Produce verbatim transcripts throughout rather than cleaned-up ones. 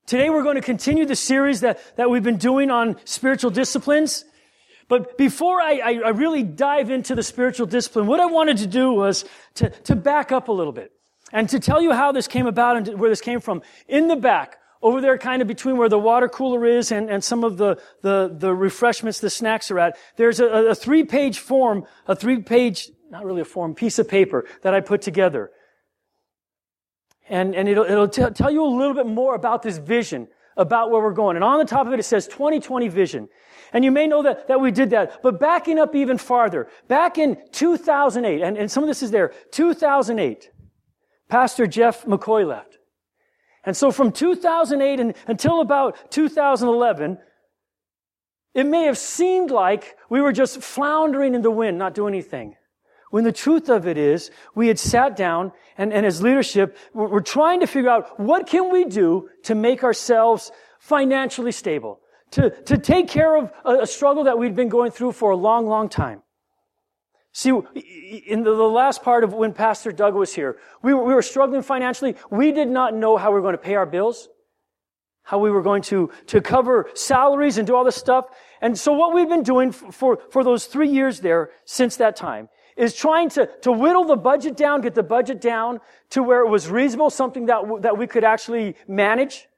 Today we're going to continue the series that, that we've been doing on spiritual disciplines. But before I, I, I really dive into the spiritual discipline, what I wanted to do was to, to back up a little bit and to tell you how this came about and where this came from. In the back, over there kind of between where the water cooler is and, and some of the, the, the refreshments, the snacks are at, there's a, a three-page form, a three-page, not really a form, piece of paper that I put together. And, and it'll, it'll t- tell you a little bit more about this vision, about where we're going. And on the top of it, it says twenty twenty vision. And you may know that, that we did that. But backing up even farther, back in two thousand eight, and, and some of this is there, two thousand eight, Pastor Jeff McCoy left. And so from two thousand eight and, until about two thousand eleven, it may have seemed like we were just floundering in the wind, not doing anything. When the truth of it is, we had sat down and, and as leadership, we're, we're trying to figure out what can we do to make ourselves financially stable, to, to take care of a, a struggle that we'd been going through for a long, long time. See, in the, the last part of when Pastor Doug was here, we were, we were struggling financially. We did not know how we were going to pay our bills, how we were going to, to cover salaries and do all this stuff. And so what we've been doing for, for those three years there since that time is trying to, to whittle the budget down, get the budget down to where it was reasonable, something that, that we could actually manage.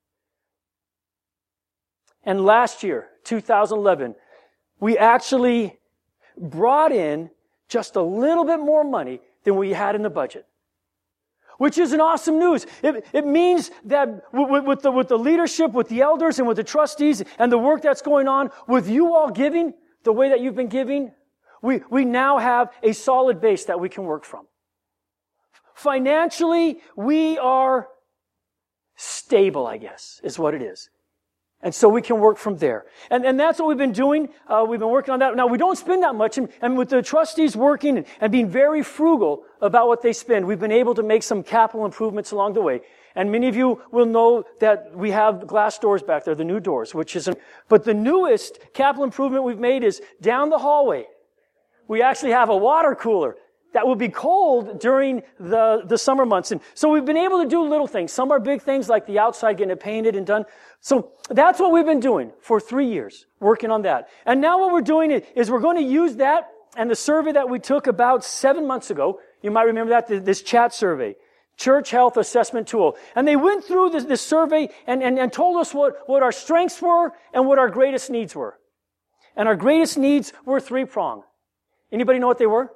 And last year, two thousand eleven, we actually brought in just a little bit more money than we had in the budget. Which is an awesome news. It, it means that with, with, the, with the leadership, with the elders, and with the trustees, and the work that's going on, with you all giving the way that you've been giving, We, we now have a solid base that we can work from. Financially, we are stable, I guess, is what it is. And so we can work from there. And, and that's what we've been doing. Uh, we've been working on that. Now, we don't spend that much. And, and with the trustees working and, and being very frugal about what they spend, we've been able to make some capital improvements along the way. And many of you will know that we have glass doors back there, the new doors, which is, but the newest capital improvement we've made is down the hallway. We actually have a water cooler that will be cold during the, the summer months. And so we've been able to do little things. Some are big things like the outside, getting it painted and done. So that's what we've been doing for three years, working on that. And now what we're doing is we're going to use that and the survey that we took about seven months ago. You might remember that, this chat survey, Church Health Assessment Tool. And they went through this, this survey and, and, and told us what, what our strengths were and what our greatest needs were. And our greatest needs were three-pronged. Anybody know what they were?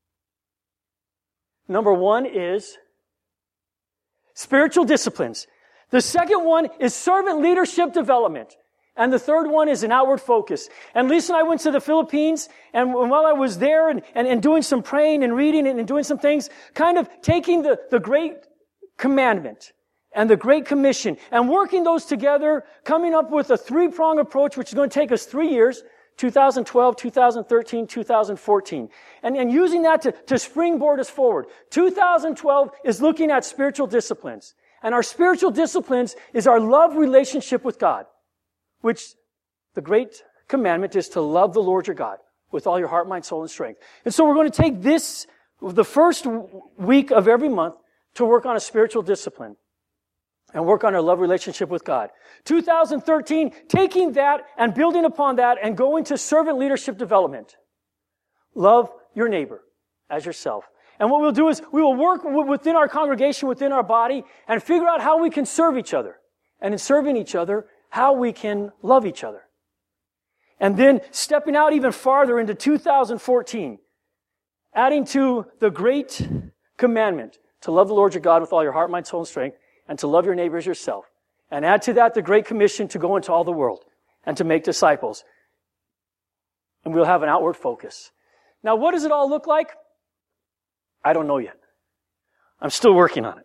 Number one is spiritual disciplines. The second one is servant leadership development. And the third one is an outward focus. And Lisa and I went to the Philippines, and while I was there and, and, and doing some praying and reading and, and doing some things, kind of taking the, the Great Commandment and the Great Commission and working those together, coming up with a three-prong approach, which is going to take us three years, two thousand twelve, two thousand thirteen, two thousand fourteen. And, and using that to, to springboard us forward. two thousand twelve is looking at spiritual disciplines. And our spiritual disciplines is our love relationship with God, which the great commandment is to love the Lord your God with all your heart, mind, soul, and strength. And so we're going to take this, the first week of every month, to work on a spiritual discipline and work on our love relationship with God. two thousand thirteen, taking that and building upon that and going to servant leadership development. Love your neighbor as yourself. And what we'll do is we will work within our congregation, within our body, and figure out how we can serve each other. And in serving each other, how we can love each other. And then stepping out even farther into two thousand fourteen, adding to the great commandment to love the Lord your God with all your heart, mind, soul, and strength, and to love your neighbor as yourself. And add to that the Great Commission to go into all the world and to make disciples. And we'll have an outward focus. Now, what does it all look like? I don't know yet. I'm still working on it.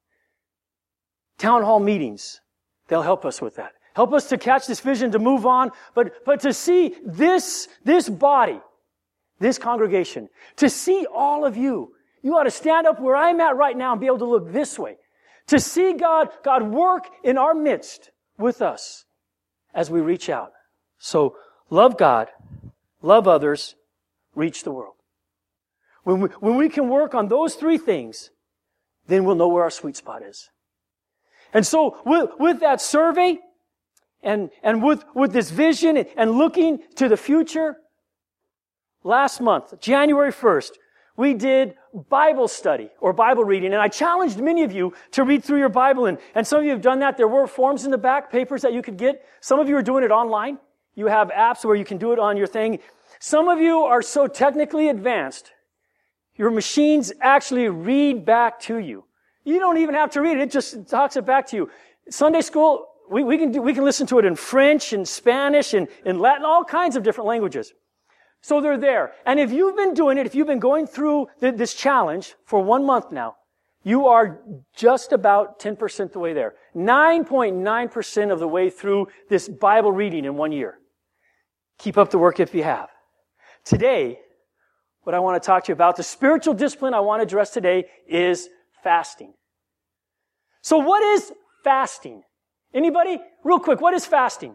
Town hall meetings, they'll help us with that. Help us to catch this vision, to move on, but, but to see this, this body, this congregation, to see all of you. You ought to stand up where I'm at right now and be able to look this way. To see God, God work in our midst with us as we reach out. So, love God, love others, reach the world. When we, when we can work on those three things, then we'll know where our sweet spot is. And so with, with that survey and, and with, with this vision and, and looking to the future, last month, January first, we did Bible study or Bible reading, and I challenged many of you to read through your Bible, and, and some of you have done that. There were forms in the back, papers that you could get. Some of you are doing it online. You have apps where you can do it on your thing. Some of you are so technically advanced, your machines actually read back to you. You don't even have to read it. It just talks it back to you. Sunday school, we, we can do, we can listen to it in French and Spanish and in Latin, all kinds of different languages. So they're there. And if you've been doing it, if you've been going through th- this challenge for one month now, you are just about ten percent the way there. nine point nine percent of the way through this Bible reading in one year. Keep up the work if you have. Today, what I want to talk to you about, the spiritual discipline I want to address today is fasting. So what is fasting? Anybody? Real quick, what is fasting?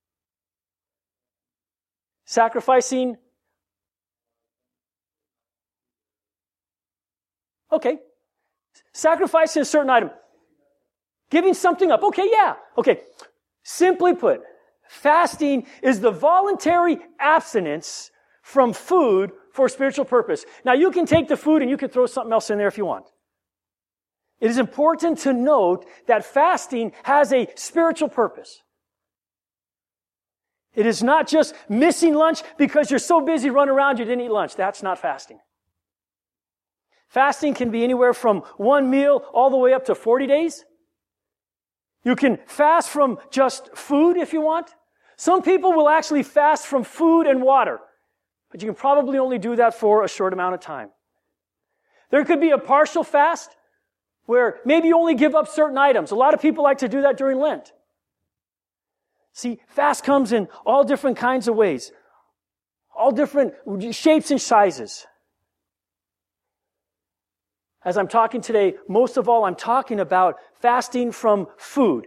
Sacrificing. Okay. Sacrificing a certain item. Giving something up. Okay, yeah. Okay. Simply put, fasting is the voluntary abstinence from food for spiritual purpose. Now, you can take the food and you can throw something else in there if you want. It is important to note that fasting has a spiritual purpose. It is not just missing lunch because you're so busy running around you didn't eat lunch. That's not fasting. Fasting can be anywhere from one meal all the way up to forty days. You can fast from just food if you want. Some people will actually fast from food and water, but you can probably only do that for a short amount of time. There could be a partial fast where maybe you only give up certain items. A lot of people like to do that during Lent. See, fast comes in all different kinds of ways, all different shapes and sizes. As I'm talking today, most of all, I'm talking about fasting from food.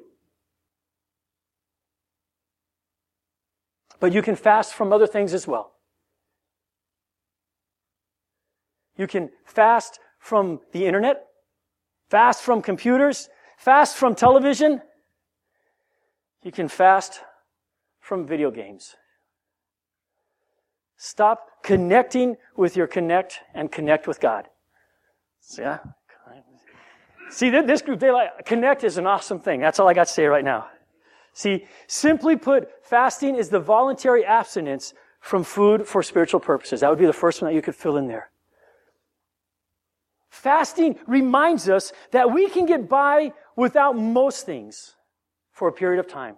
But you can fast from other things as well. You can fast from the internet, fast from computers, fast from television. You can fast from video games. Stop connecting with your Connect and connect with God. Yeah. See, this group, they like, Connect is an awesome thing. That's all I got to say right now. See, simply put, fasting is the voluntary abstinence from food for spiritual purposes. That would be the first one that you could fill in there. Fasting reminds us that we can get by without most things for a period of time.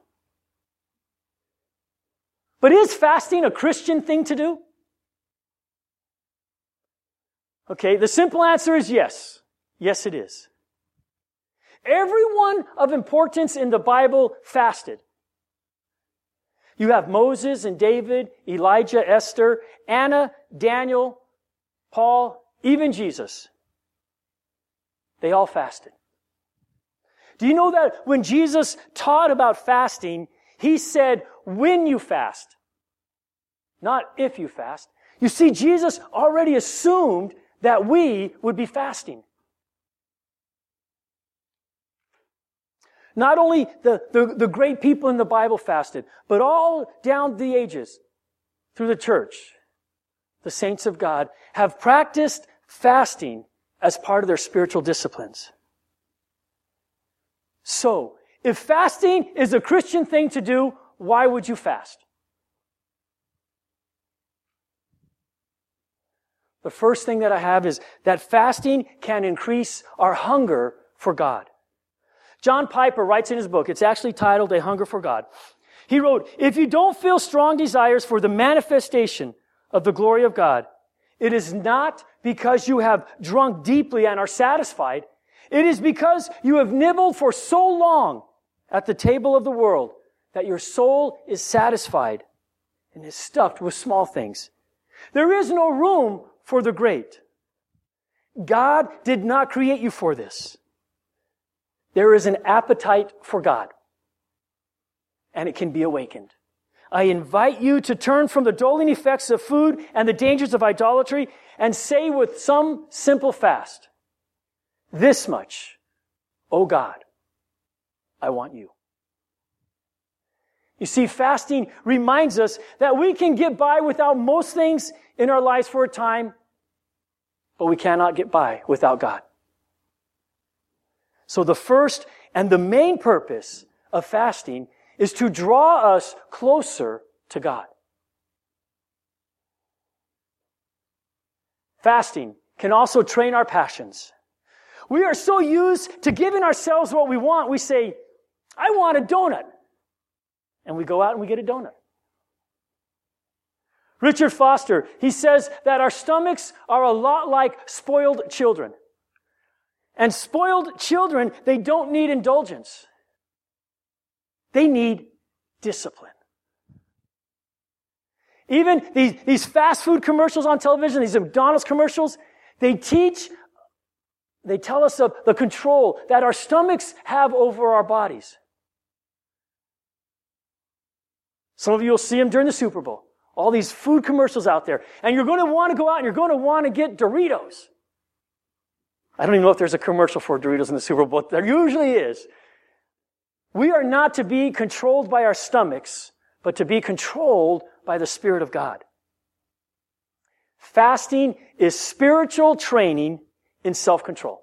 But is fasting a Christian thing to do? Okay, the simple answer is yes. Yes, it is. Everyone of importance in the Bible fasted. You have Moses and David, Elijah, Esther, Anna, Daniel, Paul, even Jesus. They all fasted. Do you know that when Jesus taught about fasting, he said, when you fast, not if you fast. You see, Jesus already assumed that we would be fasting. Not only the, the, the great people in the Bible fasted, but all down the ages through the church, the saints of God have practiced fasting as part of their spiritual disciplines. So, if fasting is a Christian thing to do, why would you fast? The first thing that I have is that fasting can increase our hunger for God. John Piper writes in his book, it's actually titled A Hunger for God. He wrote, if you don't feel strong desires for the manifestation of the glory of God, it is not because you have drunk deeply and are satisfied. It is because you have nibbled for so long at the table of the world that your soul is satisfied and is stuffed with small things. There is no room for the great. God did not create you for this. There is an appetite for God, and it can be awakened. I invite you to turn from the dulling effects of food and the dangers of idolatry and say with some simple fast, this much, O God, I want you. You see, fasting reminds us that we can get by without most things in our lives for a time, but we cannot get by without God. So the first and the main purpose of fasting is to draw us closer to God. Fasting can also train our passions. We are so used to giving ourselves what we want. We say, I want a donut. And we go out and we get a donut. Richard Foster, he says that our stomachs are a lot like spoiled children. And spoiled children, they don't need indulgence. They need discipline. Even these, these fast food commercials on television, these McDonald's commercials, they teach, they tell us of the control that our stomachs have over our bodies. Some of you will see them during the Super Bowl. All these food commercials out there. And you're going to want to go out and you're going to want to get Doritos. I don't even know if there's a commercial for Doritos in the Super Bowl. There usually is. We are not to be controlled by our stomachs, but to be controlled by the Spirit of God. Fasting is spiritual training in self-control.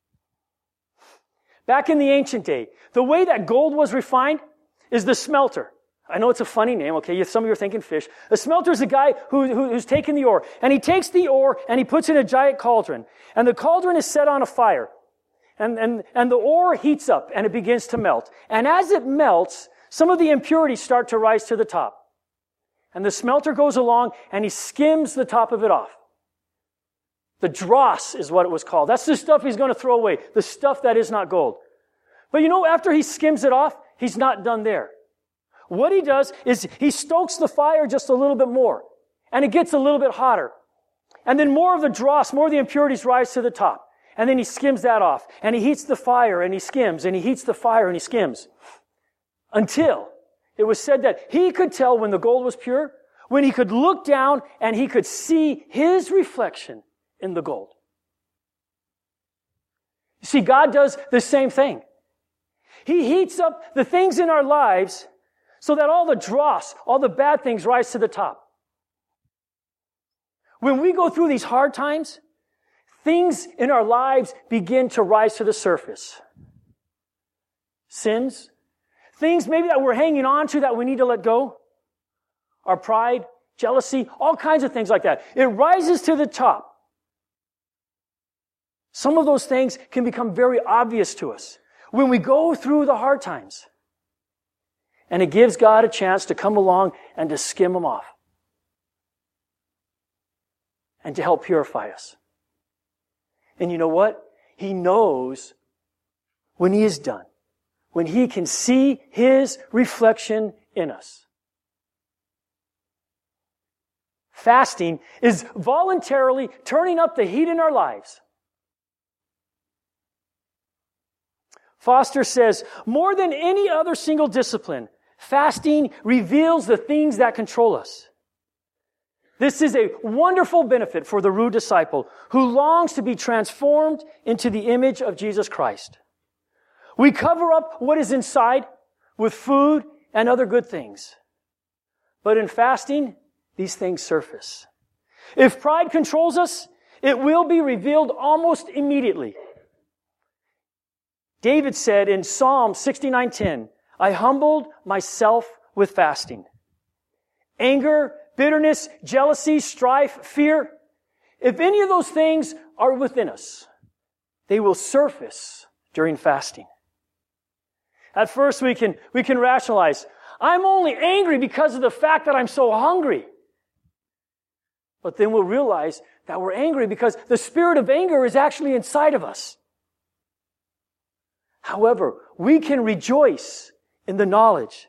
Back in the ancient day, the way that gold was refined is the smelter. I know it's a funny name, okay? Some of you are thinking fish. A smelter is a guy who, who, who's taking the ore, and he takes the ore and he puts it in a giant cauldron. And the cauldron is set on a fire. And, and, and the ore heats up and it begins to melt. And as it melts, some of the impurities start to rise to the top. And the smelter goes along and he skims the top of it off. The dross is what it was called. That's the stuff he's going to throw away. The stuff that is not gold. But you know, after he skims it off, he's not done there. What he does is he stokes the fire just a little bit more. And it gets a little bit hotter. And then more of the dross, more of the impurities rise to the top. And then he skims that off. And he heats the fire and he skims. And he heats the fire and he skims. Until it was said that he could tell when the gold was pure, when he could look down and he could see his reflection in the gold. You see, God does the same thing. He heats up the things in our lives so that all the dross, all the bad things rise to the top. When we go through these hard times, things in our lives begin to rise to the surface. Sins, things maybe that we're hanging on to that we need to let go. Our pride, jealousy, all kinds of things like that. It rises to the top. Some of those things can become very obvious to us when we go through the hard times. And it gives God a chance to come along and to skim them off. And to help purify us. And you know what? He knows when He is done. When He can see His reflection in us. Fasting is voluntarily turning up the heat in our lives. Foster says, more than any other single discipline, fasting reveals the things that control us. This is a wonderful benefit for the rude disciple who longs to be transformed into the image of Jesus Christ. We cover up what is inside with food and other good things. But in fasting, these things surface. If pride controls us, it will be revealed almost immediately. David said in Psalm sixty-nine ten, I humbled myself with fasting. Anger, bitterness, jealousy, strife, fear. If any of those things are within us, they will surface during fasting. At first we can, we can rationalize, I'm only angry because of the fact that I'm so hungry. But then we'll realize that we're angry because the spirit of anger is actually inside of us. However, we can rejoice in the knowledge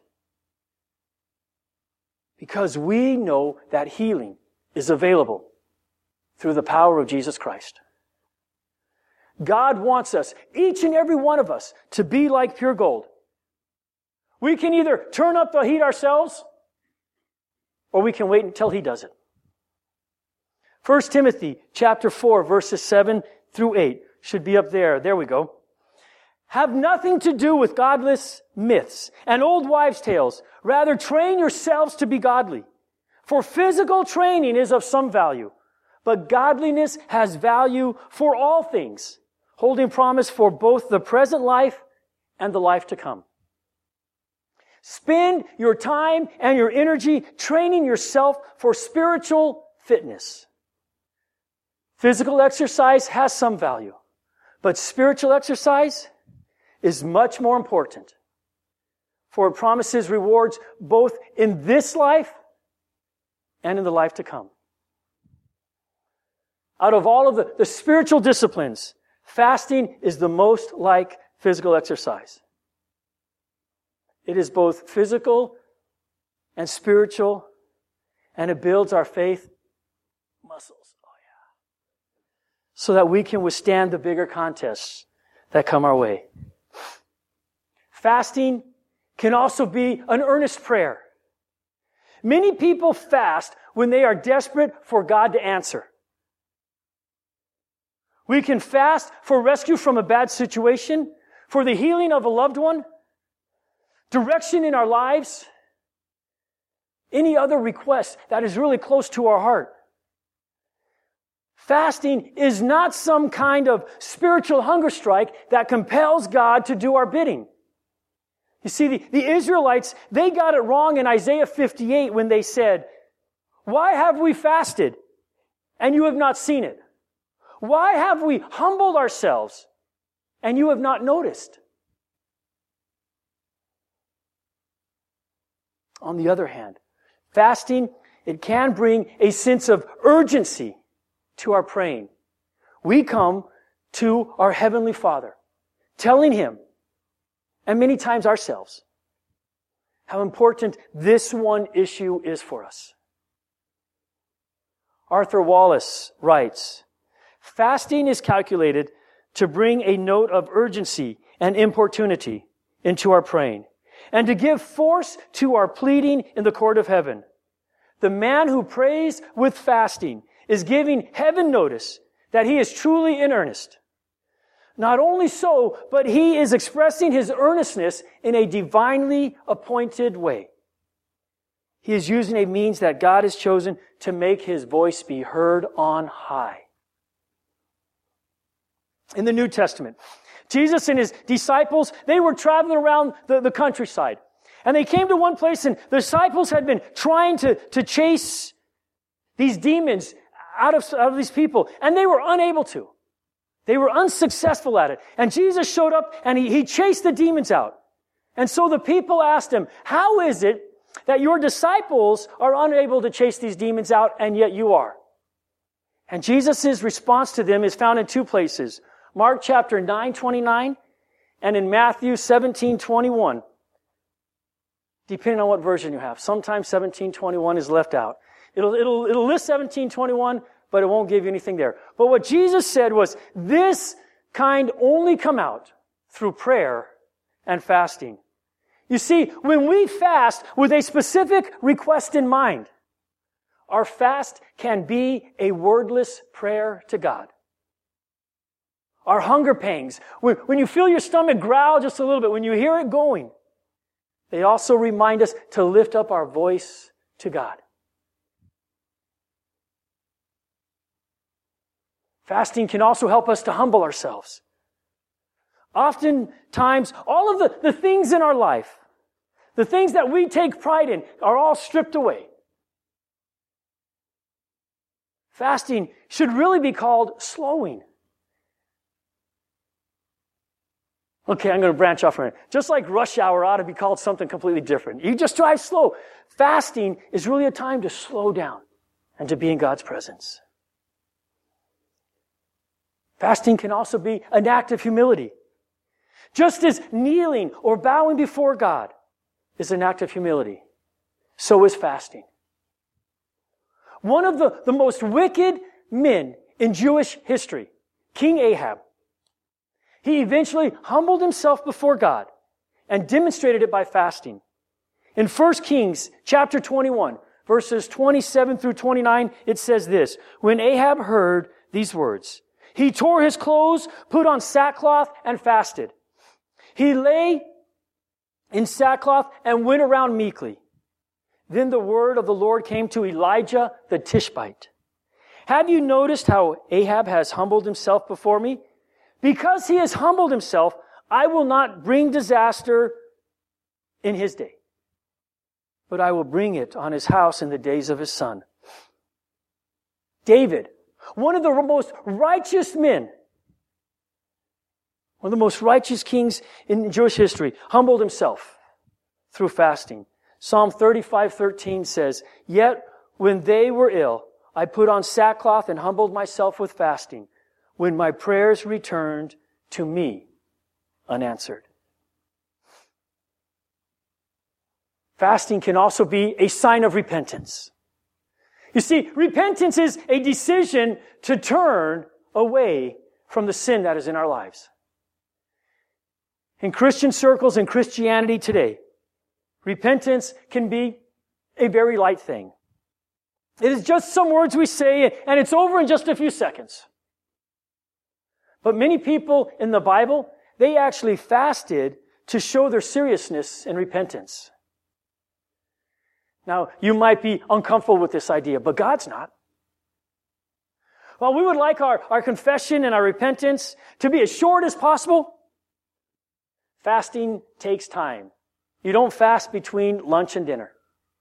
because we know that healing is available through the power of Jesus Christ. God wants us, each and every one of us, to be like pure gold. We can either turn up the heat ourselves, or we can wait until He does it. First Timothy chapter four, verses seven through eight should be up there. There we go. Have nothing to do with godless myths and old wives' tales. Rather, train yourselves to be godly. For physical training is of some value, but godliness has value for all things, holding promise for both the present life and the life to come. Spend your time and your energy training yourself for spiritual fitness. Physical exercise has some value, but spiritual exercise is much more important, for it promises rewards both in this life and in the life to come. Out of all of the, the spiritual disciplines, fasting is the most like physical exercise. It is both physical and spiritual, and it builds our faith muscles. Oh yeah. So that we can withstand the bigger contests that come our way. Fasting can also be an earnest prayer. Many people fast when they are desperate for God to answer. We can fast for rescue from a bad situation, for the healing of a loved one, direction in our lives, any other request that is really close to our heart. Fasting is not some kind of spiritual hunger strike that compels God to do our bidding. You see, the, the Israelites, they got it wrong in Isaiah fifty-eight when they said, "Why have we fasted and you have not seen it? Why have we humbled ourselves and you have not noticed?" On the other hand, fasting, it can bring a sense of urgency to our praying. We come to our Heavenly Father, telling Him, and many times ourselves, how important this one issue is for us. Arthur Wallace writes, "Fasting is calculated to bring a note of urgency and importunity into our praying, and to give force to our pleading in the court of heaven. The man who prays with fasting is giving heaven notice that he is truly in earnest. Not only so, but he is expressing his earnestness in a divinely appointed way. He is using a means that God has chosen to make his voice be heard on high." In the New Testament, Jesus and his disciples, they were traveling around the, the countryside. And they came to one place, and the disciples had been trying to, to chase these demons out of, out of these people, and they were unable to. They were unsuccessful at it. And Jesus showed up, and he, he chased the demons out. And so the people asked him, "How is it that your disciples are unable to chase these demons out, and yet you are?" And Jesus' response to them is found in two places. Mark chapter nine twenty-nine, and in Matthew seventeen twenty-one. Depending on what version you have. Sometimes seventeen twenty-one is left out. It'll, it'll, it'll list seventeen twenty-one, but it won't give you anything there. But what Jesus said was, this kind only come out through prayer and fasting. You see, when we fast with a specific request in mind, our fast can be a wordless prayer to God. Our hunger pangs, when, when you feel your stomach growl just a little bit, when you hear it going, they also remind us to lift up our voice to God. Fasting can also help us to humble ourselves. Oftentimes, all of the, the things in our life, the things that we take pride in, are all stripped away. Fasting should really be called slowing. Okay, I'm going to branch off from it. Just like rush hour ought to be called something completely different. You just drive slow. Fasting is really a time to slow down and to be in God's presence. Fasting can also be an act of humility. Just as kneeling or bowing before God is an act of humility, so is fasting. One of the, the most wicked men in Jewish history, King Ahab, he eventually humbled himself before God and demonstrated it by fasting. In First Kings chapter twenty-one, verses twenty-seven through twenty-nine, it says this, "When Ahab heard these words, he tore his clothes, put on sackcloth, and fasted. He lay in sackcloth and went around meekly. Then the word of the Lord came to Elijah the Tishbite. Have you noticed how Ahab has humbled himself before me? Because he has humbled himself, I will not bring disaster in his day, but I will bring it on his house in the days of his son. David, one of the most righteous men, one of the most righteous kings in Jewish history, humbled himself through fasting. Psalm thirty-five thirteen says, "Yet when they were ill, I put on sackcloth and humbled myself with fasting, when my prayers returned to me unanswered." Fasting can also be a sign of repentance. You see, repentance is a decision to turn away from the sin that is in our lives. In Christian circles and Christianity today, repentance can be a very light thing. It is just some words we say, and it's over in just a few seconds. But many people in the Bible, they actually fasted to show their seriousness in repentance. Now, you might be uncomfortable with this idea, but God's not. While we would like our, our confession and our repentance to be as short as possible, fasting takes time. You don't fast between lunch and dinner.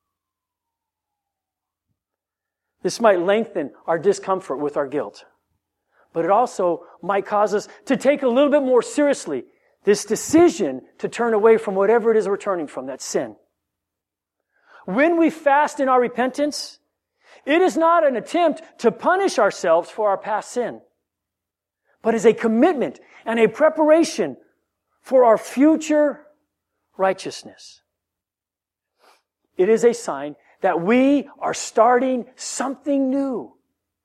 This might lengthen our discomfort with our guilt, but it also might cause us to take a little bit more seriously this decision to turn away from whatever it is we're turning from, that sin. When we fast in our repentance, it is not an attempt to punish ourselves for our past sin, but is a commitment and a preparation for our future righteousness. It is a sign that we are starting something new.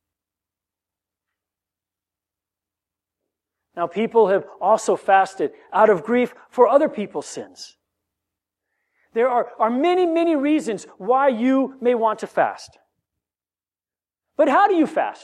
Now, people have also fasted out of grief for other people's sins. There are, are many, many reasons why you may want to fast. But how do you fast?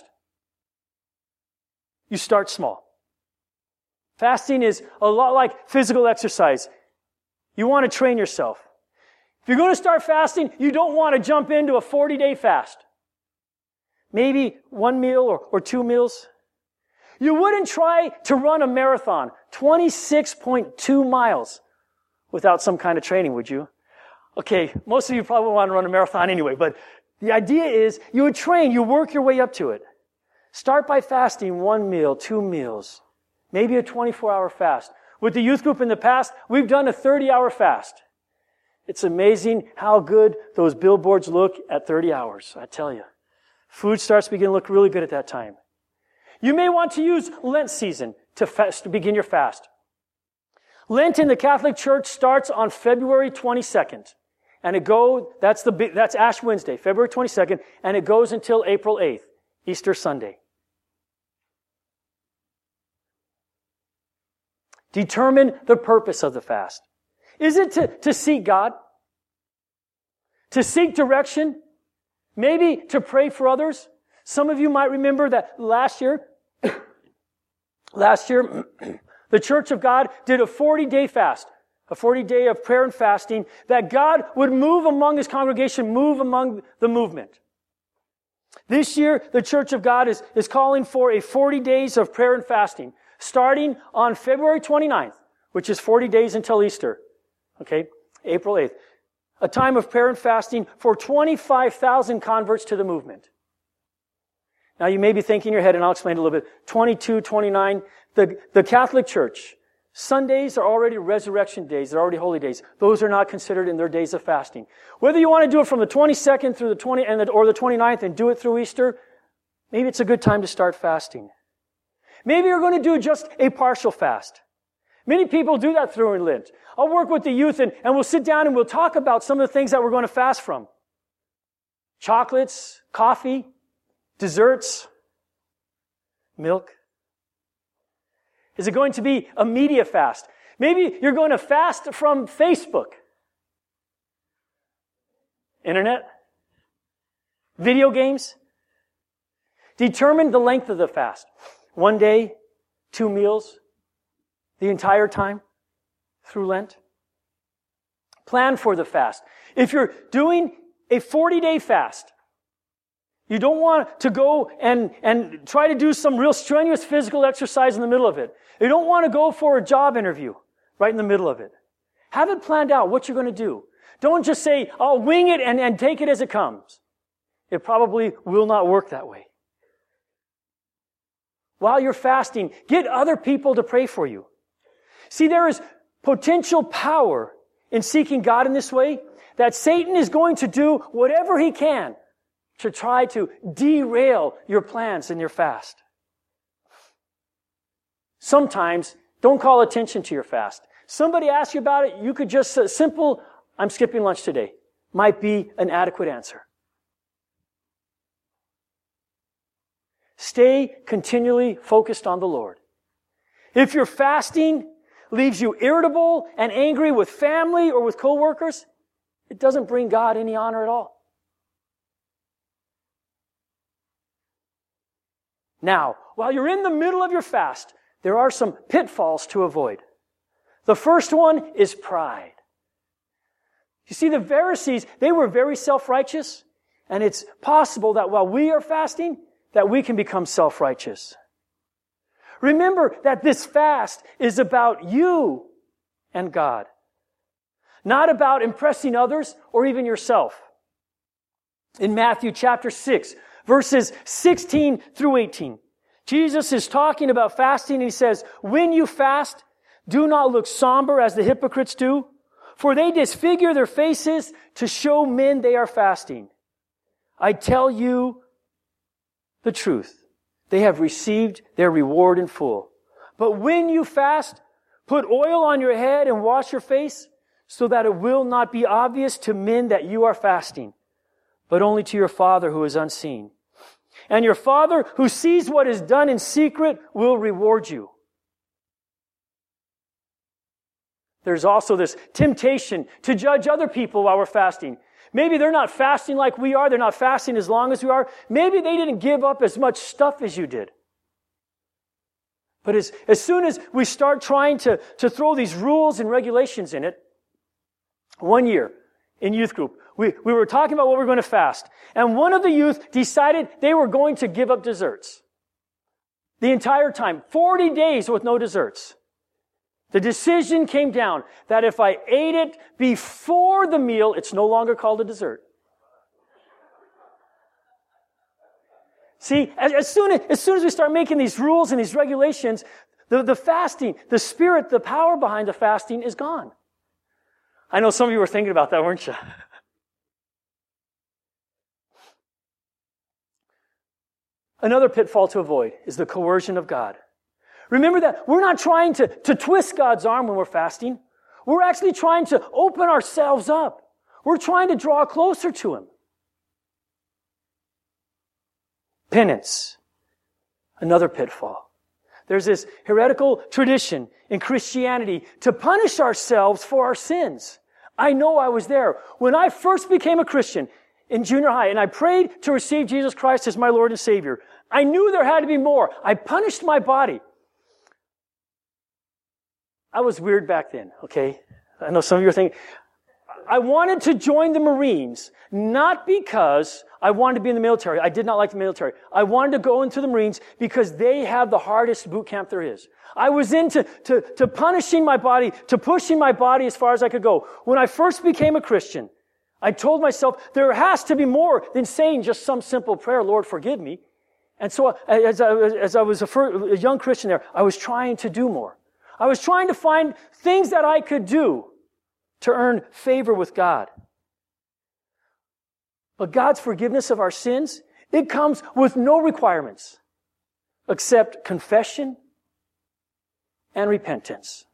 You start small. Fasting is a lot like physical exercise. You want to train yourself. If you're going to start fasting, you don't want to jump into a forty-day fast. Maybe one meal or, or two meals. You wouldn't try to run a marathon, twenty-six point two miles, without some kind of training, would you? Okay, most of you probably want to run a marathon anyway, but the idea is you would train, you work your way up to it. Start by fasting one meal, two meals, maybe a twenty-four hour fast. With the youth group in the past, we've done a thirty hour fast. It's amazing how good those billboards look at thirty hours, I tell you. Food starts to begin to look really good at that time. You may want to use Lent season to, fast, to begin your fast. Lent in the Catholic Church starts on February twenty-second. And it go, that's the big, that's Ash Wednesday, February twenty-second, and it goes until April eighth, Easter Sunday. Determine the purpose of the fast. Is it to, to seek God? To seek direction? Maybe to pray for others? Some of you might remember that last year, last year, the Church of God did a forty-day fast. A forty-day of prayer and fasting, that God would move among His congregation, move among the movement. This year, the Church of God is, is calling for a forty days of prayer and fasting, starting on February twenty-ninth, which is forty days until Easter. Okay, April eighth. A time of prayer and fasting for twenty-five thousand converts to the movement. Now, you may be thinking in your head, and I'll explain a little bit, twenty-two, twenty-nine, the, the Catholic Church, Sundays are already resurrection days. They're already holy days. Those are not considered in their days of fasting. Whether you want to do it from the twenty-second through the twentieth and the, or the twenty-ninth and do it through Easter, maybe it's a good time to start fasting. Maybe you're going to do just a partial fast. Many people do that through Lent. I'll work with the youth and, and we'll sit down and we'll talk about some of the things that we're going to fast from. Chocolates, coffee, desserts, milk. Is it going to be a media fast? Maybe you're going to fast from Facebook, internet, video games. Determine the length of the fast. One day, two meals, the entire time. through Lent. Plan for the fast. If you're doing a forty-day fast, you don't want to go and, and try to do some real strenuous physical exercise in the middle of it. You don't want to go for a job interview right in the middle of it. Have it planned out what you're going to do. Don't just say, I'll wing it and, and take it as it comes. It probably will not work that way. While you're fasting, get other people to pray for you. See, there is potential power in seeking God in this way, that Satan is going to do whatever he can to try to derail your plans and your fast. Sometimes, don't call attention to your fast. Somebody asks you about it, you could just say, simple, I'm skipping lunch today, might be an adequate answer. Stay continually focused on the Lord. If your fasting leaves you irritable and angry with family or with coworkers, it doesn't bring God any honor at all. Now, while you're in the middle of your fast, there are some pitfalls to avoid. The first one is pride. You see, the Pharisees, they were very self-righteous, and it's possible that while we are fasting, that we can become self-righteous. Remember that this fast is about you and God, not about impressing others or even yourself. In Matthew chapter six, verses sixteen through eighteen, Jesus is talking about fasting, and he says, when you fast, do not look somber as the hypocrites do, for they disfigure their faces to show men they are fasting. I tell you the truth. They have received their reward in full. But when you fast, put oil on your head and wash your face, so that it will not be obvious to men that you are fasting, but only to your Father who is unseen. And your Father who sees what is done in secret will reward you. There's also this temptation to judge other people while we're fasting. Maybe they're not fasting like we are. They're not fasting as long as we are. Maybe they didn't give up as much stuff as you did. But as, as soon as we start trying to, to throw these rules and regulations in it, one year in youth group, we, we were talking about what we were going to fast. And one of the youth decided they were going to give up desserts. The entire time. forty days with no desserts. The decision came down that if I ate it before the meal, it's no longer called a dessert. See, as, as, soon as, as soon as we start making these rules and these regulations, the, the fasting, the spirit, the power behind the fasting is gone. I know some of you were thinking about that, weren't you? Another pitfall to avoid is the coercion of God. Remember that we're not trying to, to twist God's arm when we're fasting. We're actually trying to open ourselves up. We're trying to draw closer to Him. Penance. Another pitfall. There's this heretical tradition in Christianity to punish ourselves for our sins. I know I was there. When I first became a Christian in junior high and I prayed to receive Jesus Christ as my Lord and Savior, I knew there had to be more. I punished my body. I was weird back then, okay? I know some of you are thinking, I wanted to join the Marines, not because I wanted to be in the military. I did not like the military. I wanted to go into the Marines because they have the hardest boot camp there is. I was into to, to punishing my body, to pushing my body as far as I could go. When I first became a Christian, I told myself there has to be more than saying just some simple prayer, Lord, forgive me. And so as I, as I was a, first, a young Christian there, I was trying to do more. I was trying to find things that I could do to earn favor with God. But God's forgiveness of our sins, it comes with no requirements except confession and repentance.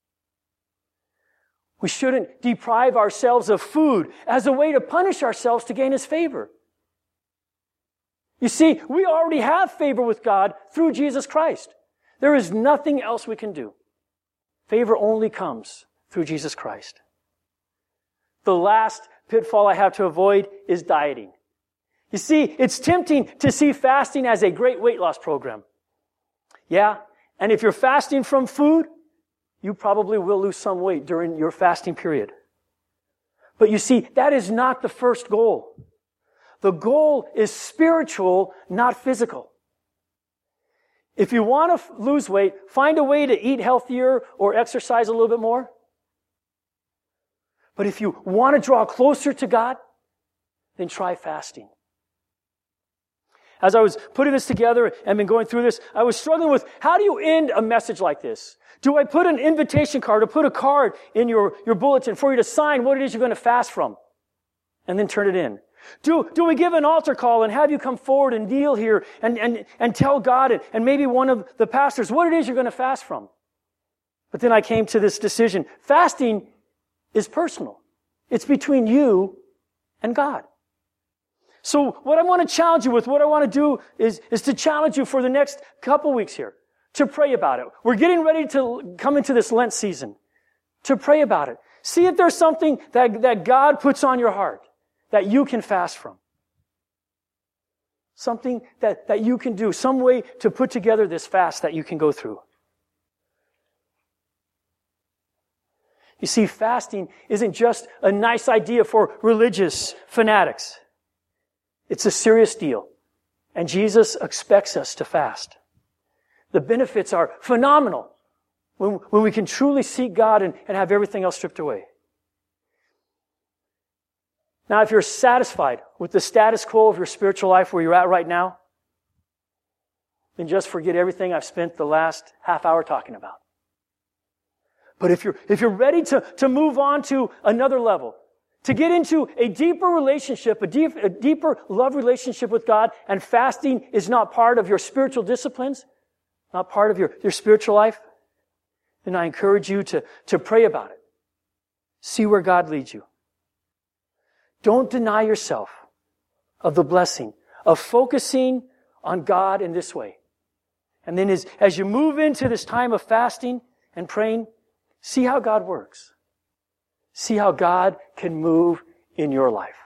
We shouldn't deprive ourselves of food as a way to punish ourselves to gain His favor. You see, we already have favor with God through Jesus Christ. There is nothing else we can do. Favor only comes through Jesus Christ. The last pitfall I have to avoid is dieting. You see, it's tempting to see fasting as a great weight loss program. Yeah, and if you're fasting from food, you probably will lose some weight during your fasting period. But you see, that is not the first goal. The goal is spiritual, not physical. If you want to f- lose weight, find a way to eat healthier or exercise a little bit more. But if you want to draw closer to God, then try fasting. As I was putting this together and been going through this, I was struggling with, how do you end a message like this? Do I put an invitation card or put a card in your, your bulletin for you to sign what it is you're going to fast from and then turn it in? Do, do we give an altar call and have you come forward and kneel here and, and, and tell God and, and maybe one of the pastors what it is you're going to fast from? But then I came to this decision. Fasting is personal. It's between you and God. So what I want to challenge you with, what I want to do is, is to challenge you for the next couple weeks here to pray about it. We're getting ready to come into this Lent season to pray about it. See if there's something that, that God puts on your heart that you can fast from. Something that, that you can do, some way to put together this fast that you can go through. You see, fasting isn't just a nice idea for religious fanatics. It's a serious deal. And Jesus expects us to fast. The benefits are phenomenal when, when we can truly seek God and, and have everything else stripped away. Now, if you're satisfied with the status quo of your spiritual life where you're at right now, then just forget everything I've spent the last half hour talking about. But if you're, if you're ready to, to move on to another level, to get into a deeper relationship, a, deep, a deeper love relationship with God, and fasting is not part of your spiritual disciplines, not part of your, your spiritual life, then I encourage you to, to pray about it. See where God leads you. Don't deny yourself of the blessing of focusing on God in this way. And then as, as you move into this time of fasting and praying, see how God works. See how God can move in your life.